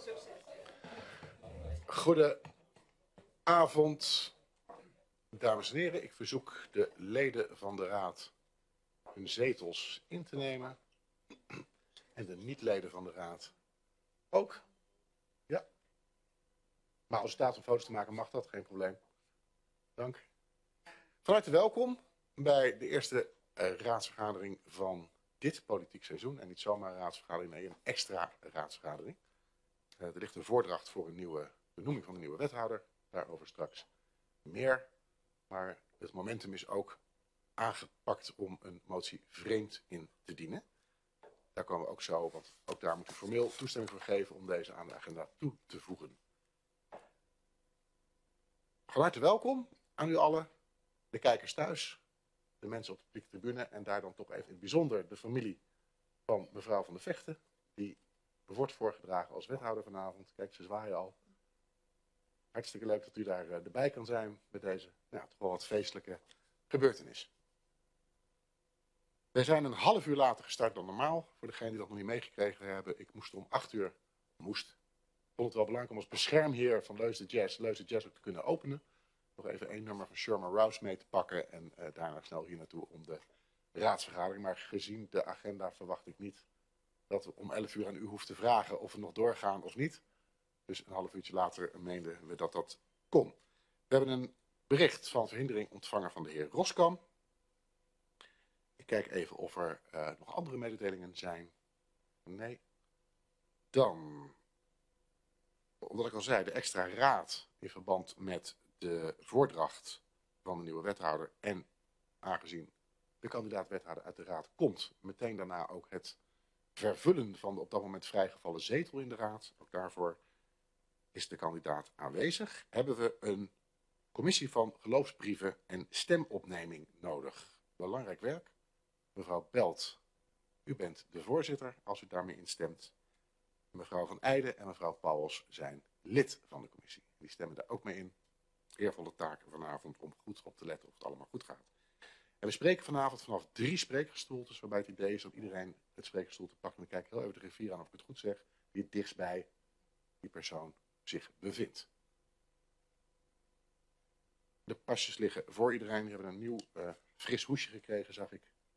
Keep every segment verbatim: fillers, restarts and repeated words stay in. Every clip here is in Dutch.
Goedenavond, dames en heren. Ik verzoek de leden van de raad hun zetels in te nemen. En de niet-leden van de raad ook. Ja. Maar als het staat om foto's te maken mag dat, geen probleem. Dank. Van harte welkom bij de eerste uh, raadsvergadering van dit politiek seizoen. En niet zomaar een raadsvergadering, nee, een extra raadsvergadering. Uh, er ligt een voordracht voor een nieuwe benoeming van een nieuwe wethouder. Daarover straks meer. Maar het momentum is ook aangepakt om een motie vreemd in te dienen. Daar komen we ook zo, want ook daar moet u formeel toestemming voor geven om deze aan de agenda toe te voegen. Van harte welkom aan u allen, de kijkers thuis, de mensen op de publieke tribune en daar dan toch even in het bijzonder de familie van mevrouw Van der Vechten, die wordt voorgedragen als wethouder vanavond. Kijk, ze zwaaien al. Hartstikke leuk dat u daar uh, erbij kan zijn met deze nou, toch wel wat feestelijke gebeurtenis. Wij zijn een half uur later gestart dan normaal. Voor degenen die dat nog niet meegekregen hebben. Ik moest om acht uur, moest, ik vond het wel belangrijk om als beschermheer van Leus de Jazz, Leus de Jazz ook te kunnen openen. Nog even één nummer van Sherman Rouse mee te pakken en uh, daarna snel hier naartoe om de raadsvergadering. Maar gezien de agenda verwacht ik niet dat we om elf uur aan u hoeven te vragen of we nog doorgaan of niet. Dus een half uurtje later meenden we dat dat kon. We hebben een bericht van verhindering ontvangen van de heer Roskam. Ik kijk even of er uh, nog andere mededelingen zijn. Nee. Dan, omdat ik al zei, de extra raad in verband met de voordracht van de nieuwe wethouder. En aangezien de kandidaat wethouder uit de raad komt, meteen daarna ook het vervullen van de op dat moment vrijgevallen zetel in de raad. Ook daarvoor is de kandidaat aanwezig. Hebben we een commissie van geloofsbrieven en stemopneming nodig. Belangrijk werk. Mevrouw Belt, u bent de voorzitter als u daarmee instemt. Mevrouw Van Eijden en mevrouw Pauwels zijn lid van de commissie. Die stemmen daar ook mee in. Eervolle taken vanavond om goed op te letten of het allemaal goed gaat. En we spreken vanavond vanaf drie spreekgestoeltes, waarbij het idee is dat iedereen het spreekgestoelte pakt. En ik kijk heel even de rivier aan of ik het goed zeg. Die het dichtst bij die persoon zich bevindt. De pasjes liggen voor iedereen. Die hebben een nieuw uh, fris hoesje gekregen, zag ik.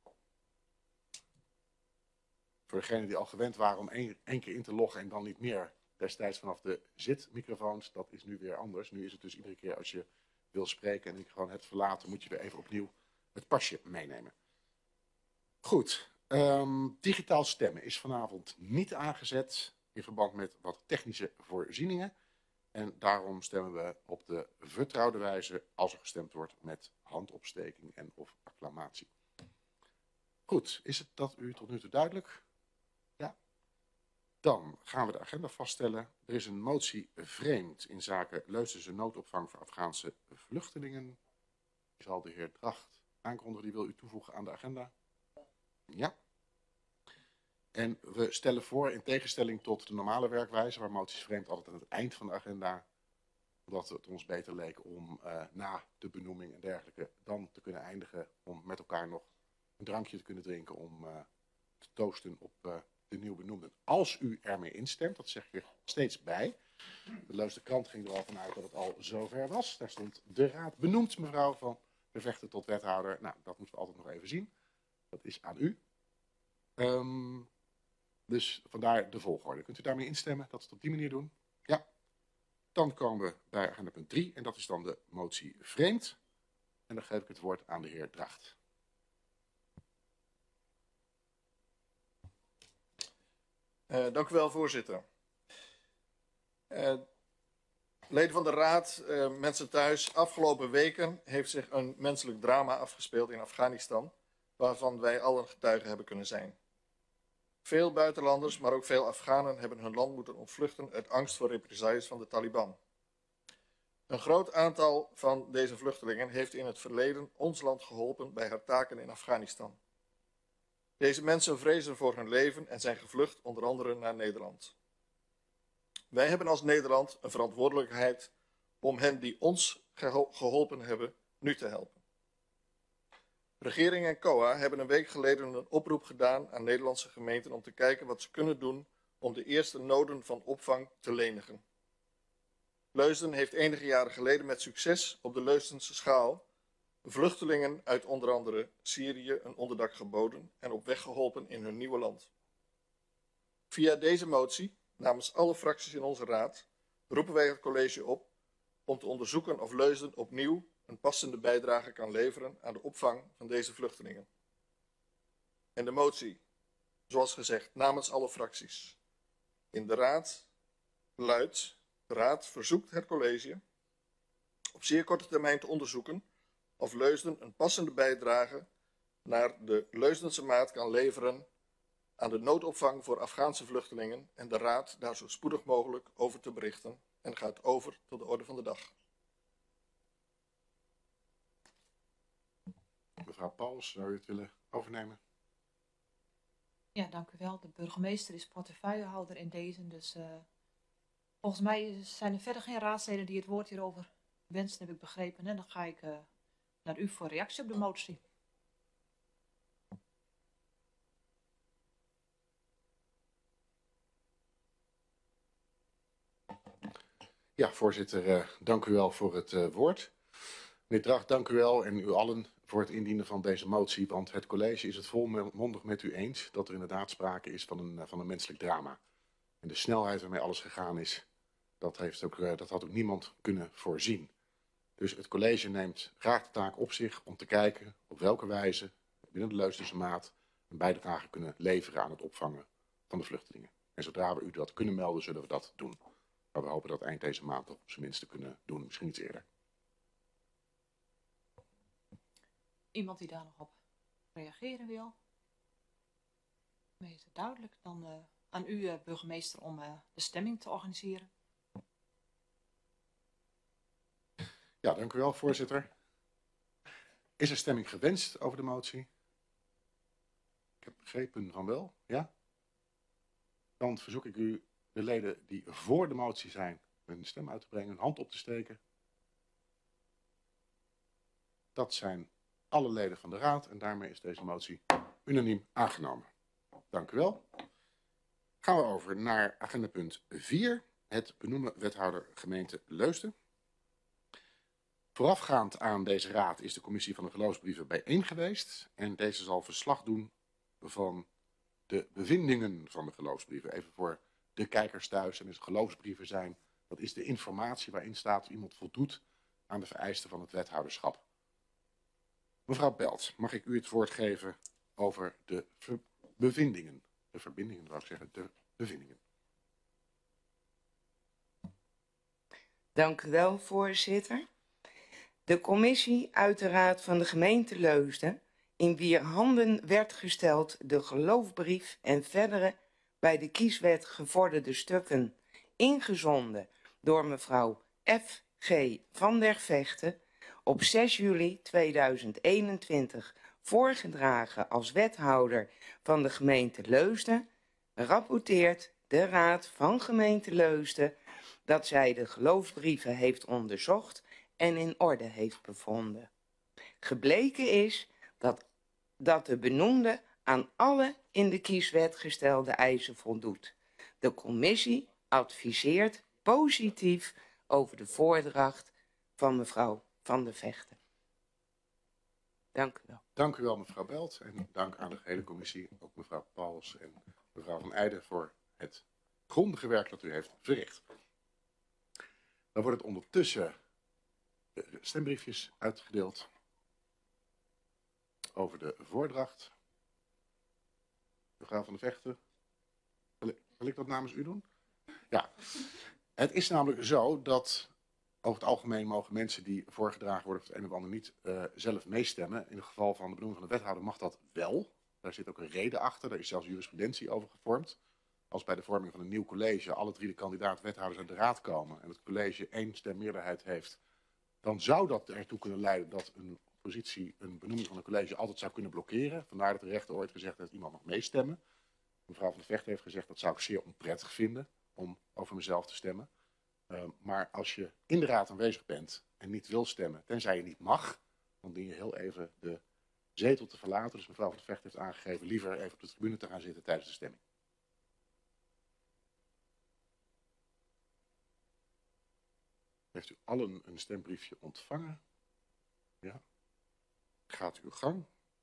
Voor degenen die al gewend waren om één, één keer in te loggen en dan niet meer. Destijds vanaf de zitmicrofoons, dat is nu weer anders. Nu is het dus iedere keer als je wil spreken en ik gewoon hebt verlaten, moet je weer even opnieuw het pasje meenemen. Goed, um, digitaal stemmen is vanavond niet aangezet in verband met wat technische voorzieningen. En daarom stemmen we op de vertrouwde wijze als er gestemd wordt met handopsteking en of acclamatie. Goed, is het dat u tot nu toe duidelijk? Ja. Dan gaan we de agenda vaststellen. Er is een motie vreemd in zaken Leusdense noodopvang voor Afghaanse vluchtelingen. Die zal de heer Dracht aankondigen. Die wil u toevoegen aan de agenda? Ja. En we stellen voor, in tegenstelling tot de normale werkwijze, waar moties vreemd altijd aan het eind van de agenda, omdat het ons beter leek om uh, na de benoeming en dergelijke dan te kunnen eindigen, om met elkaar nog een drankje te kunnen drinken om uh, te toosten op uh, de nieuw benoemden. Als u ermee instemt, dat zeg ik er steeds bij. De Leusden Krant ging er al vanuit dat het al zover was. Daar stond de raad benoemd, mevrouw Van der Vechten tot wethouder. Nou, dat moeten we altijd nog even zien. Dat is aan u. Um, dus vandaar de volgorde. Kunt u daarmee instemmen dat we het op die manier doen? Ja. Dan komen we bij agenda punt drie en dat is dan de motie vreemd. En dan geef ik het woord aan de heer Dracht. Uh, dank u wel, voorzitter. Uh, leden van de raad, uh, mensen thuis, afgelopen weken heeft zich een menselijk drama afgespeeld in Afghanistan, waarvan wij allen getuigen hebben kunnen zijn. Veel buitenlanders, maar ook veel Afghanen hebben hun land moeten ontvluchten uit angst voor represailles van de Taliban. Een groot aantal van deze vluchtelingen heeft in het verleden ons land geholpen bij haar taken in Afghanistan. Deze mensen vrezen voor hun leven en zijn gevlucht onder andere naar Nederland. Wij hebben als Nederland een verantwoordelijkheid om hen die ons geholpen hebben, nu te helpen. Regering en C O A hebben een week geleden een oproep gedaan aan Nederlandse gemeenten om te kijken wat ze kunnen doen om de eerste noden van opvang te lenigen. Leusden heeft enige jaren geleden met succes op de Leusdense schaal vluchtelingen uit onder andere Syrië een onderdak geboden en op weg geholpen in hun nieuwe land. Via deze motie, namens alle fracties in onze raad, roepen wij het college op om te onderzoeken of Leusden opnieuw een passende bijdrage kan leveren aan de opvang van deze vluchtelingen. En de motie, zoals gezegd, namens alle fracties in de raad luidt: de raad verzoekt het college op zeer korte termijn te onderzoeken of Leusden een passende bijdrage naar de Leusdense maat kan leveren aan de noodopvang voor Afghaanse vluchtelingen en de raad daar zo spoedig mogelijk over te berichten en gaat over tot de orde van de dag. Mevrouw Pauls, zou u het willen overnemen? Ja, dank u wel. De burgemeester is portefeuillehouder in deze, dus uh, volgens mij zijn er verder geen raadsleden die het woord hierover wensen, heb ik begrepen. En dan ga ik uh, naar u voor reactie op de motie. Ja, voorzitter, uh, dank u wel voor het uh, woord. Meneer Dracht, dank u wel en u allen voor het indienen van deze motie, want het college is het volmondig met u eens dat er inderdaad sprake is van een, van een menselijk drama. En de snelheid waarmee alles gegaan is, dat, heeft ook, uh, dat had ook niemand kunnen voorzien. Dus het college neemt graag de taak op zich om te kijken op welke wijze binnen de Leusdense maat een bijdrage kunnen leveren aan het opvangen van de vluchtelingen. En zodra we u dat kunnen melden, zullen we dat doen. Maar we hopen dat eind deze maand op zijn minst te kunnen doen, misschien iets eerder. Iemand die daar nog op reageren wil? Is het duidelijk? Dan uh, aan u, uh, burgemeester, om uh, de stemming te organiseren. Ja, dank u wel, voorzitter. Is er stemming gewenst over de motie? Ik heb begrepen van wel, ja? Dan verzoek ik u de leden die voor de motie zijn hun stem uit te brengen, hun hand op te steken. Dat zijn alle leden van de raad en daarmee is deze motie unaniem aangenomen. Dank u wel. Gaan we over naar agenda punt vier, het benoemen wethouder gemeente Leusden. Voorafgaand aan deze raad is de commissie van de geloofsbrieven bijeen geweest en deze zal verslag doen van de bevindingen van de geloofsbrieven. Even voor de kijkers thuis, en dus geloofsbrieven zijn, dat is de informatie waarin staat of iemand voldoet aan de vereisten van het wethouderschap. Mevrouw Belt, mag ik u het woord geven over de bevindingen? De verbindingen, wou ik zeggen, de bevindingen. Dank u wel, voorzitter. De commissie uit de Raad van de gemeente Leusden, in wier handen werd gesteld de geloofbrief en verdere bij de kieswet gevorderde stukken, ingezonden door mevrouw F G van der Vechten, op zes juli tweeduizend eenentwintig voorgedragen als wethouder van de gemeente Leusden, rapporteert de Raad van gemeente Leusden dat zij de geloofsbrieven heeft onderzocht en in orde heeft bevonden. Gebleken is dat, dat de benoemde aan alle in de kieswet gestelde eisen voldoet. De commissie adviseert positief over de voordracht van mevrouw Van der Vechten. Dank u wel. Dank u wel, mevrouw Belt, en dank aan de gehele commissie, ook mevrouw Pauls en mevrouw Van Eijden voor het grondige werk dat u heeft verricht. Dan wordt het ondertussen stembriefjes uitgedeeld over de voordracht. Mevrouw Van der Vechten, wil ik dat namens u doen? Ja, het is namelijk zo dat over het algemeen mogen mensen die voorgedragen worden voor het een of ander niet uh, zelf meestemmen. In het geval van de benoeming van de wethouder mag dat wel. Daar zit ook een reden achter, daar is zelfs jurisprudentie over gevormd. Als bij de vorming van een nieuw college alle drie de kandidaat-wethouders uit de raad komen en het college één stemmeerderheid heeft, dan zou dat ertoe kunnen leiden dat een positie, een benoeming van een college altijd zou kunnen blokkeren. Vandaar dat de rechter ooit gezegd heeft dat iemand mag meestemmen. Mevrouw Van der Vechten heeft gezegd dat zou ik zeer onprettig vinden om over mezelf te stemmen. Uh, maar als je in de raad aanwezig bent en niet wil stemmen, tenzij je niet mag, dan dien je heel even de zetel te verlaten. Dus mevrouw Van der Vechten heeft aangegeven liever even op de tribune te gaan zitten tijdens de stemming. Heeft u allen een stembriefje ontvangen? Ja. Gaat uw gang.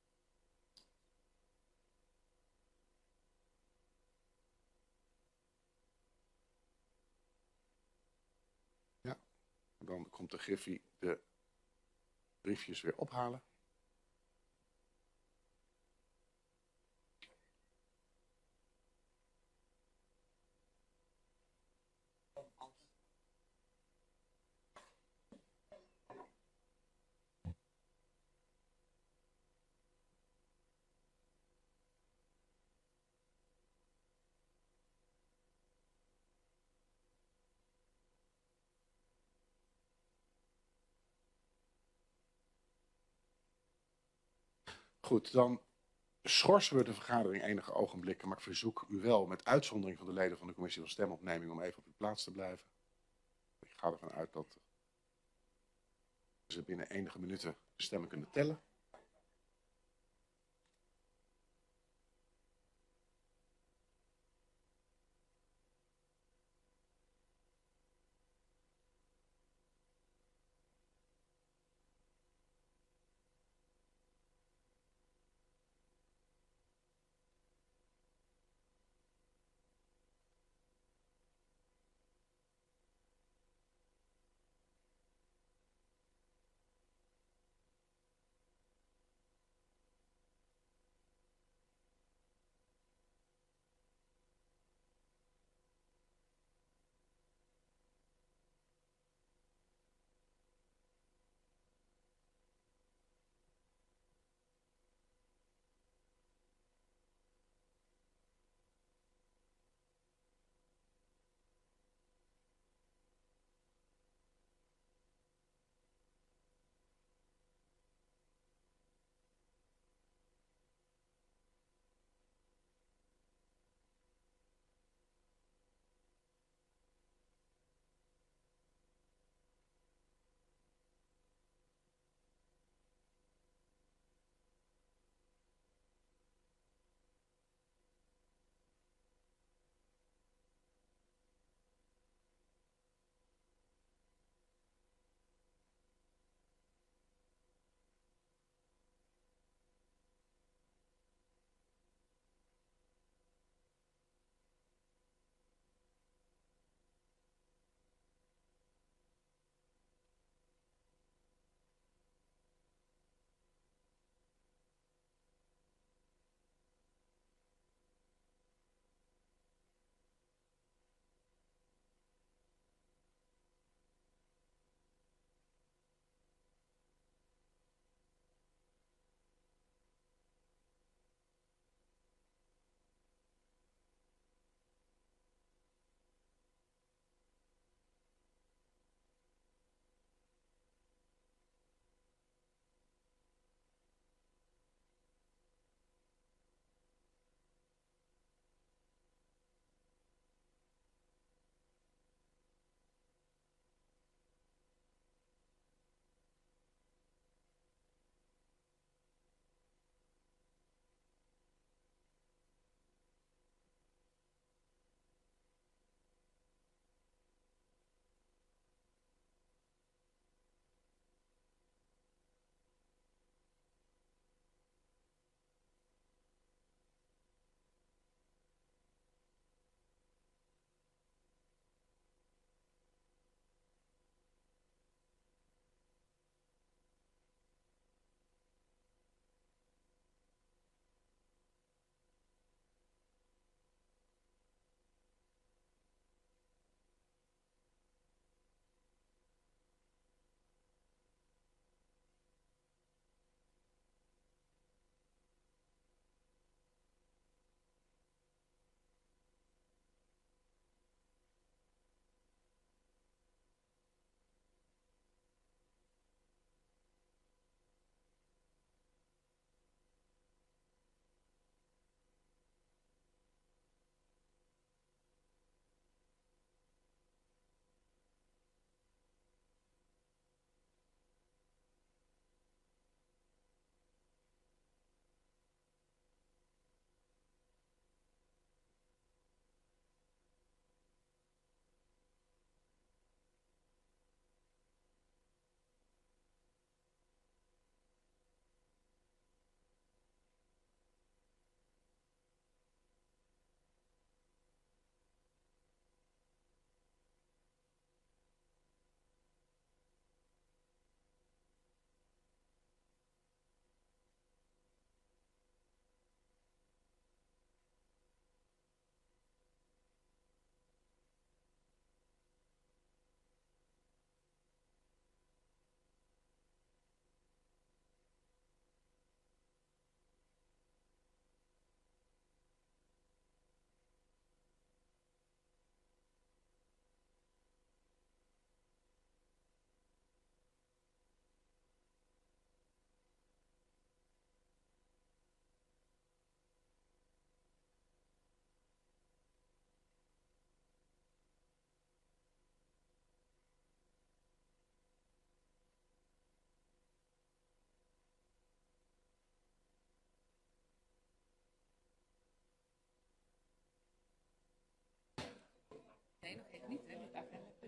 Ja. Dan komt de Griffie de briefjes weer ophalen. Goed, dan schorsen we de vergadering enige ogenblikken, maar ik verzoek u wel, met uitzondering van de leden van de commissie van stemopneming, om even op uw plaats te blijven. Ik ga ervan uit dat ze binnen enige minuten de stemmen kunnen tellen.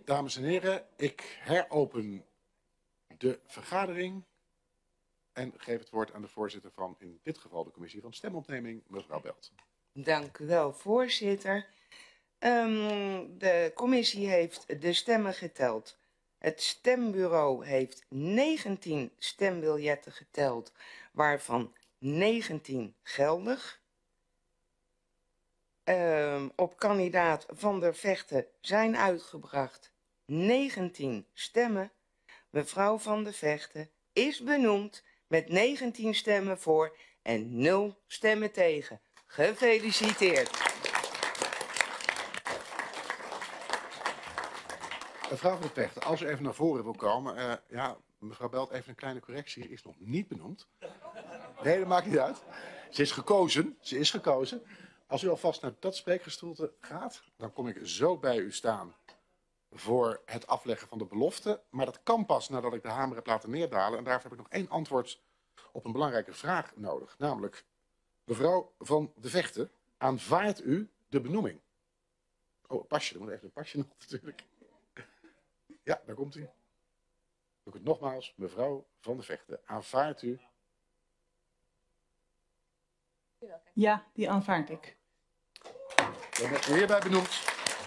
Dames en heren, ik heropen de vergadering en geef het woord aan de voorzitter van, in dit geval, de commissie van stemopneming, mevrouw Belt. Dank u wel, voorzitter. Um, de commissie heeft de stemmen geteld. Het stembureau heeft negentien stembiljetten geteld, waarvan negentien geldig. Um, op kandidaat Van der Vechten zijn uitgebracht negentien stemmen. Mevrouw Van der Vechten is benoemd met negentien stemmen voor en nul stemmen tegen. Gefeliciteerd. Mevrouw Van der Vechten, als u even naar voren wil komen. Uh, ja, mevrouw Belt, even een kleine correctie. Ze is nog niet benoemd. Nee, dat maakt niet uit. Ze is gekozen. Ze is gekozen. Als u alvast naar dat spreekgestoelte gaat, dan kom ik zo bij u staan voor het afleggen van de belofte. Maar dat kan pas nadat ik de hamer heb laten neerdalen. En daarvoor heb ik nog één antwoord op een belangrijke vraag nodig. Namelijk, mevrouw Van der Vechten, aanvaardt u de benoeming? Oh, een pasje. Er moet even een pasje nog natuurlijk. Ja, daar komt u. Doe ik het nogmaals. Mevrouw Van der Vechten, aanvaardt u? Ja, die aanvaard ik. Dan bent u hierbij benoemd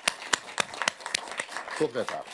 tot wethouder.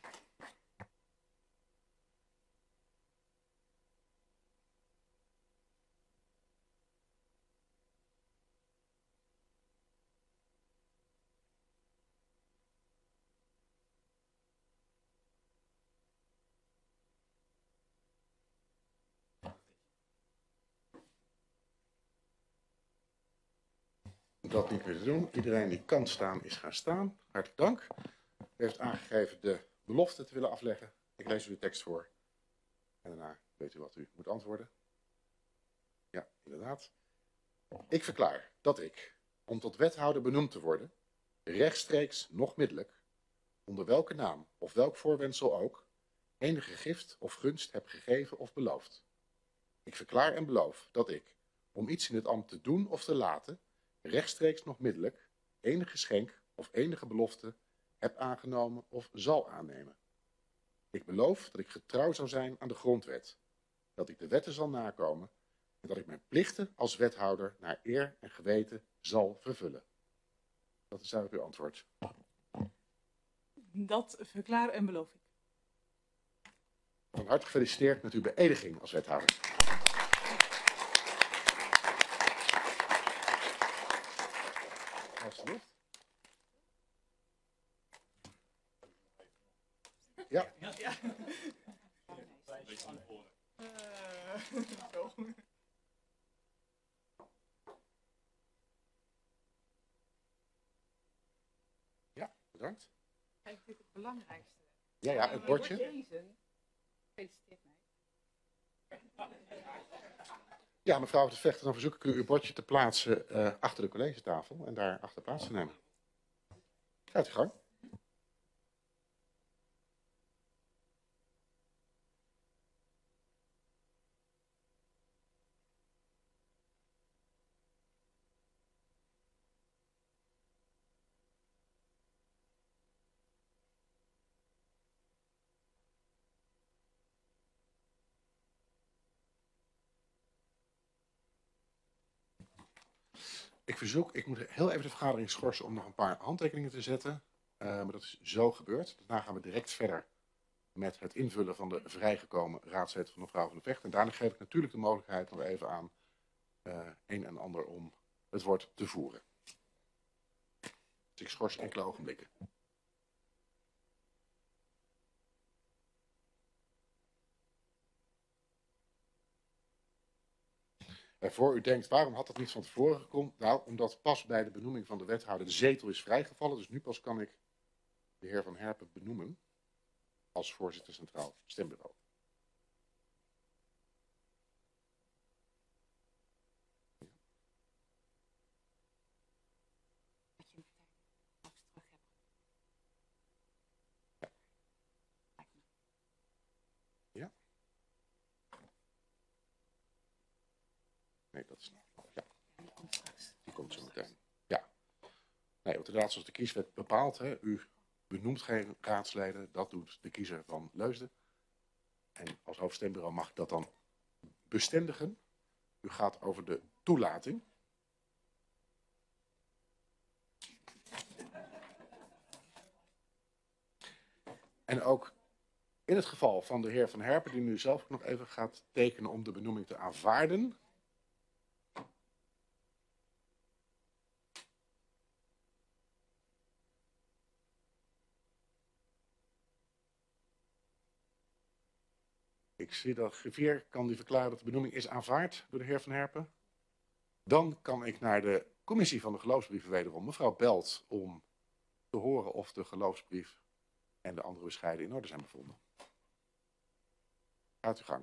Dat niet meer te doen. Iedereen die kan staan is gaan staan. Hartelijk dank. U heeft aangegeven de belofte te willen afleggen. Ik lees u de tekst voor. En daarna weet u wat u moet antwoorden. Ja, inderdaad. Ik verklaar dat ik, om tot wethouder benoemd te worden, rechtstreeks nog middelijk, onder welke naam of welk voorwendsel ook, enige gift of gunst heb gegeven of beloofd. Ik verklaar en beloof dat ik, om iets in het ambt te doen of te laten, rechtstreeks nog middelijk, enig geschenk of enige belofte heb aangenomen of zal aannemen. Ik beloof dat ik getrouw zou zijn aan de grondwet, dat ik de wetten zal nakomen en dat ik mijn plichten als wethouder naar eer en geweten zal vervullen. Dat is eigenlijk uw antwoord. Dat verklaar en beloof ik. Van harte gefeliciteerd met uw beëdiging als wethouder. Alsjeblieft. Ja. Ja. Ja. Ja, bedankt. Kijk, dit is het belangrijkste. Ja, ja, het bordje. Gefeliciteerd mij. Ja, mevrouw Van der Vechten, dan verzoek ik u uw bordje te plaatsen uh, achter de collegetafel en daar achter plaats te nemen. Gaat uw gang. Ik verzoek, ik moet heel even de vergadering schorsen om nog een paar handtekeningen te zetten. Uh, maar dat is zo gebeurd. Daarna gaan we direct verder met het invullen van de vrijgekomen raadslid van mevrouw Van der Vechten. En daarna geef ik natuurlijk de mogelijkheid nog even aan uh, een en ander om het woord te voeren. Dus ik schors enkele ogenblikken. En voor u denkt, waarom had dat niet van tevoren gekomen? Nou, omdat pas bij de benoeming van de wethouder de zetel is vrijgevallen. Dus nu pas kan ik de heer Van Herpen benoemen als voorzitter Centraal Stembureau. Ja. Nee, dat is nog. Ja. Die komt zo meteen. Ja. Nee, want inderdaad, zoals de kieswet bepaalt, hè, u benoemt geen raadsleden. Dat doet de kiezer van Leusden. En als hoofdstembureau mag ik dat dan bestendigen. U gaat over de toelating. En ook in het geval van de heer Van Herpen, die nu zelf nog even gaat tekenen om de benoeming te aanvaarden. Ik zie dat griffier kan die verklaren dat de benoeming is aanvaard door de heer Van Herpen. Dan kan ik naar de commissie van de geloofsbrieven wederom. Mevrouw Belt om te horen of de geloofsbrief en de andere bescheiden in orde zijn bevonden. Gaat uw gang.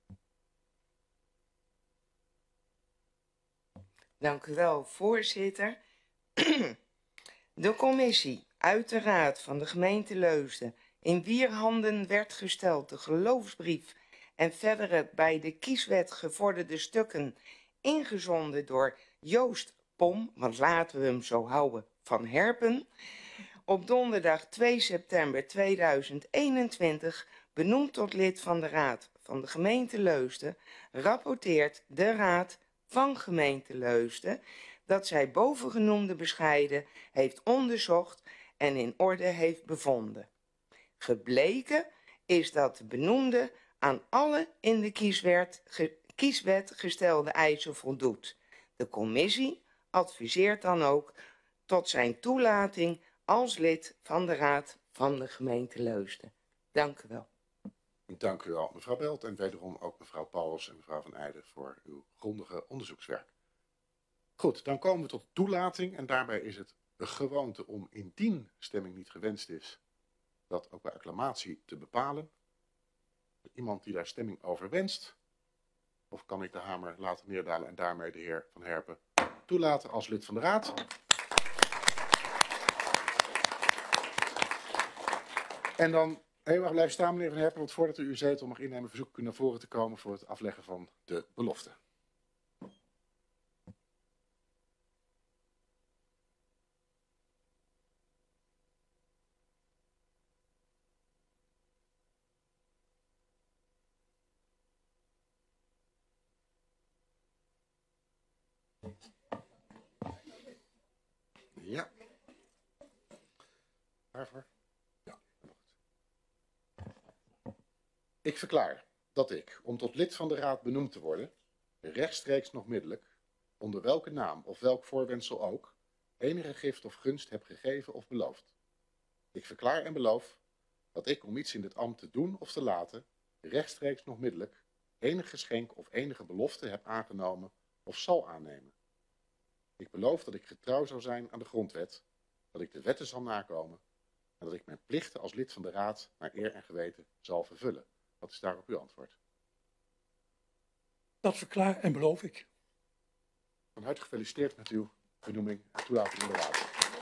Dank u wel, voorzitter. De commissie uit de Raad van de gemeente Leusden, in wier handen werd gesteld de geloofsbrief en verdere bij de kieswet gevorderde stukken, ingezonden door Joost Pom, want laten we hem zo houden, Van Herpen, op donderdag twee september tweeduizend eenentwintig benoemd tot lid van de Raad van de gemeente Leusden, rapporteert de Raad van gemeente Leusden dat zij bovengenoemde bescheiden heeft onderzocht en in orde heeft bevonden. Gebleken is dat de benoemde aan alle in de kieswet, ge, kieswet gestelde eisen voldoet. De commissie adviseert dan ook tot zijn toelating als lid van de Raad van de gemeente Leusden. Dank u wel. Dank u wel, mevrouw Belt, en wederom ook mevrouw Pauwels en mevrouw Van Eijden voor uw grondige onderzoekswerk. Goed, dan komen we tot toelating en daarbij is het een gewoonte om indien stemming niet gewenst is, dat ook bij acclamatie te bepalen. Iemand die daar stemming over wenst, of kan ik de hamer laten neerdalen en daarmee de heer Van Herpen toelaten als lid van de Raad? En dan heel erg blijven staan, meneer Van Herpen, want voordat u uw zetel mag innemen, verzoek ik u naar voren te komen voor het afleggen van de belofte. Ja. Waarvoor? Ja. Ik verklaar dat ik, om tot lid van de Raad benoemd te worden, rechtstreeks nog middelijk, onder welke naam of welk voorwendsel ook, enige gift of gunst heb gegeven of beloofd. Ik verklaar en beloof dat ik, om iets in dit ambt te doen of te laten, rechtstreeks nog middelijk, enig geschenk of enige belofte heb aangenomen of zal aannemen. Ik beloof dat ik getrouw zal zijn aan de grondwet, dat ik de wetten zal nakomen en dat ik mijn plichten als lid van de Raad naar eer en geweten zal vervullen. Wat is daarop uw antwoord? Dat verklaar en beloof ik. Van harte gefeliciteerd met uw benoeming en toelating in de Raad.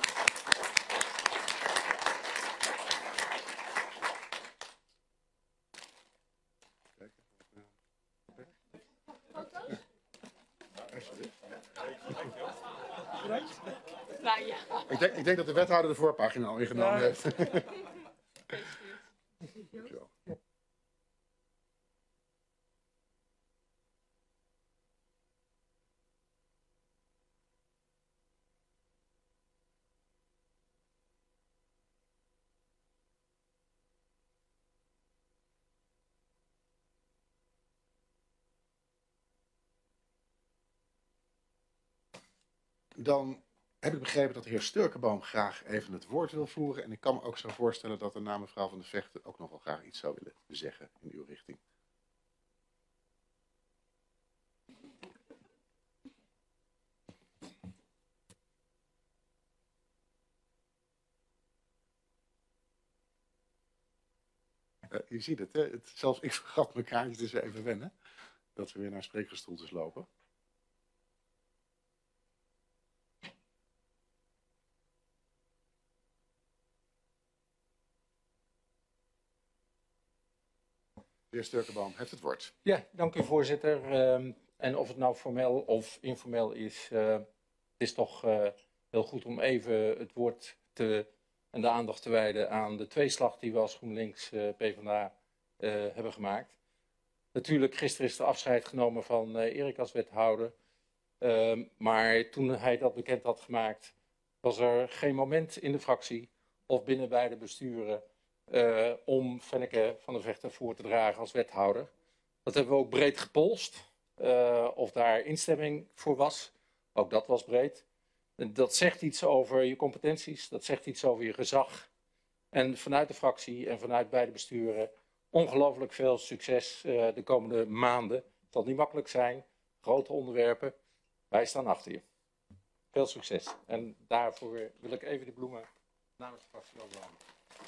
Nou ja. Ik denk, ik denk dat de wethouder de voorpagina al ingenomen Ja. heeft. Dankjewel. Dan heb ik begrepen dat de heer Sturkenboom graag even het woord wil voeren. En ik kan me ook zo voorstellen dat de naam mevrouw Van de Vechten ook nog wel graag iets zou willen zeggen in uw richting. Uh, je ziet het, hè? Het, zelfs ik vergat mijn kaartje, dus even wennen. Dat we weer naar spreekgestoeltes lopen. De heer Sturkenboom heeft het woord. Ja, dank u voorzitter. Uh, en of het nou formeel of informeel is, uh, het is toch uh, heel goed om even het woord te en de aandacht te wijden aan de tweeslag die we als GroenLinks uh, PvdA uh, hebben gemaakt. Natuurlijk, gisteren is er afscheid genomen van uh, Erik als wethouder. Uh, maar toen hij dat bekend had gemaakt, was er geen moment in de fractie of binnen beide besturen uh, om Fenneke van der Vechten voor te dragen als wethouder. Dat hebben we ook breed gepolst, uh, of daar instemming voor was. Ook dat was breed. En dat zegt iets over je competenties, dat zegt iets over je gezag. En vanuit de fractie en vanuit beide besturen ongelooflijk veel succes uh, de komende maanden. Het zal niet makkelijk zijn, grote onderwerpen. Wij staan achter je. Veel succes. En daarvoor wil ik even de bloemen namens de fractie overhandigen.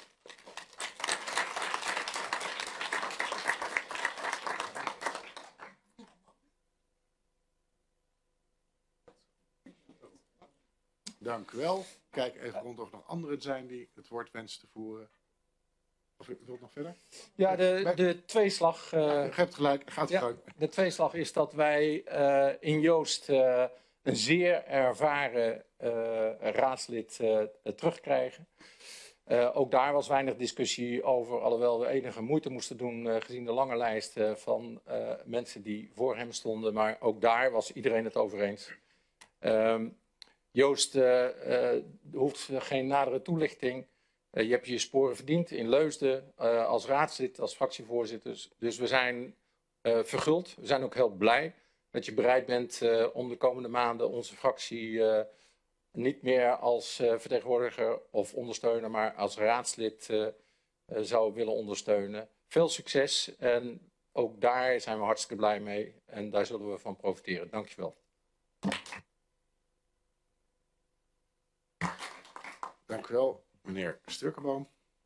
Dank u wel. Kijk even rond of er nog anderen zijn die het woord wensen te voeren. Of u wilt nog verder? Ja, de, de tweeslag. Uh, ja, u hebt gelijk, gaat het ja, de tweeslag is dat wij uh, in Joost uh, een zeer ervaren uh, raadslid uh, terugkrijgen. Uh, ook daar was weinig discussie over, alhoewel we enige moeite moesten doen uh, gezien de lange lijst uh, van uh, mensen die voor hem stonden. Maar ook daar was iedereen het over eens. Um, Joost uh, uh, hoeft geen nadere toelichting. Uh, je hebt je sporen verdiend in Leusden uh, als raadslid, als fractievoorzitter. Dus we zijn uh, verguld. We zijn ook heel blij dat je bereid bent uh, om de komende maanden onze fractie uh, niet meer als uh, vertegenwoordiger of ondersteuner, maar als raadslid uh, uh, zou willen ondersteunen. Veel succes en ook daar zijn we hartstikke blij mee en daar zullen we van profiteren. Dankjewel. Dank u wel, meneer Sturkenboom.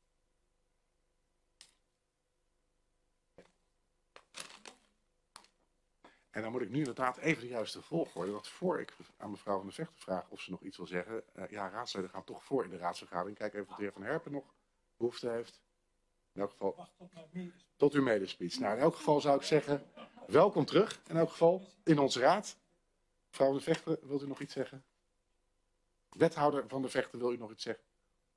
En dan moet ik nu inderdaad even de juiste volgorde. Want voor ik aan mevrouw Van der Vechten vraag of ze nog iets wil zeggen. Uh, ja, raadsleden gaan toch voor in de raadsvergadering. Kijk even of de heer Van Herpen nog behoefte heeft. In elk geval. Wacht tot mijn medespeech. Tot uw medespeech. Nou, in elk geval zou ik zeggen, welkom terug. In elk geval in onze raad. Mevrouw Van der Vechten, wilt u nog iets zeggen? Wethouder Van der Vechten, wil u nog iets zeggen?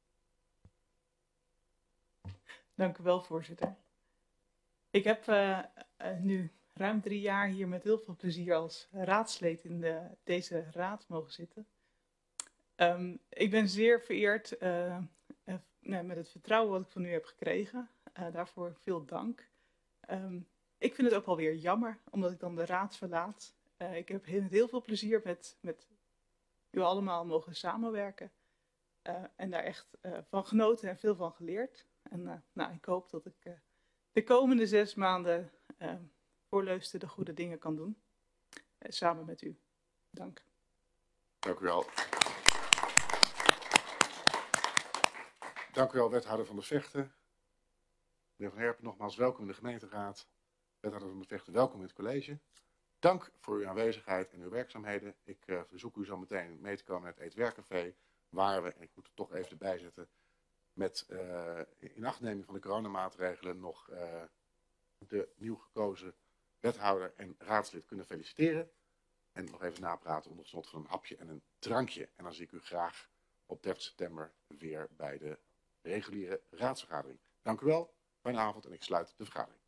Dank u wel, voorzitter. Ik heb uh, uh, nu ruim drie jaar hier met heel veel plezier als raadslid in de, deze raad mogen zitten. Um, ik ben zeer vereerd uh, uh, nou, met het vertrouwen wat ik van u heb gekregen. Uh, daarvoor veel dank. Um, ik vind het ook wel weer jammer, omdat ik dan de raad verlaat. Uh, ik heb heel, heel veel plezier met, met u allemaal mogen samenwerken. Uh, en daar echt uh, van genoten en veel van geleerd. En uh, nou, ik hoop dat ik uh, de komende zes maanden uh, voor Leusden de goede dingen kan doen. Uh, samen met u. Dank. Dank u wel. Dank u wel, wethouder Van der Vechten. Meneer Van Herpen, nogmaals welkom in de gemeenteraad. Wethouder Van der Vechten, welkom in het college. Dank voor uw aanwezigheid en uw werkzaamheden. Ik uh, verzoek u zo meteen mee te komen naar het Eet-Werkcafé, waar we, en ik moet er toch even erbij zetten, met uh, inachtneming van de coronamaatregelen nog uh, de nieuw gekozen wethouder en raadslid kunnen feliciteren. En nog even napraten onder genot van een hapje en een drankje. En dan zie ik u graag op dertig september weer bij de reguliere raadsvergadering. Dank u wel, fijne avond en ik sluit de vergadering.